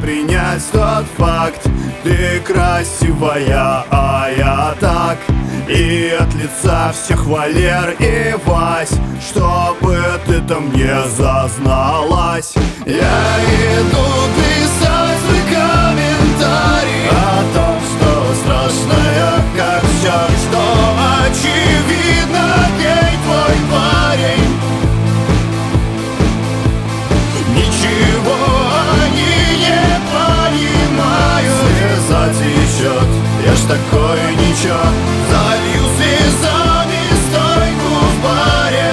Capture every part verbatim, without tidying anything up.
принять тот факт: ты красивая, а я так. И от лица всех Валер и Вась, чтобы ты там не зазналась. Я иду писать свой комментарий о том, что страшное, как все, что очевидно, гей твой парень. Ничего они не понимают. Слеза течет, я ж такой ничего. Залью слезами стойку в баре.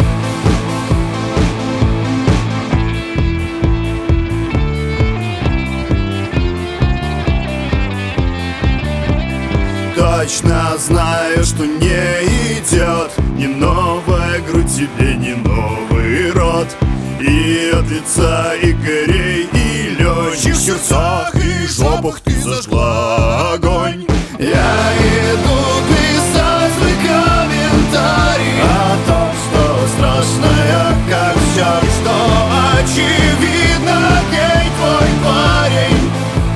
Точно знаю, что не идет ни новая грудь тебе, ни новый рот. И от лица Игорей и Лёчи в сердцах и жопах ты зажгла огонь. Я иду писать свой комментарий о том, что страшное, как все, что очевидно, гей твой парень.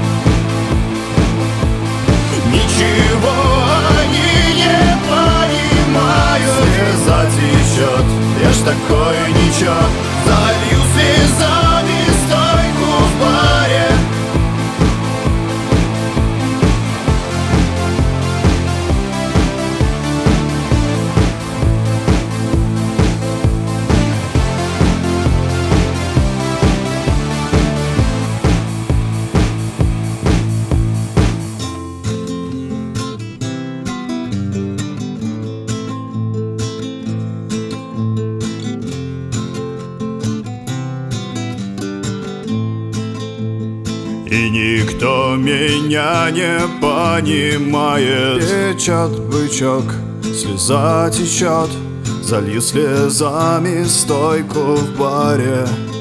Ничего они не понимают. Слеза течет, я ж такой ничего. Залью слезами стойку в баре. И никто меня не понимает. Течет бычок, слеза течет, залью слезами стойку в баре.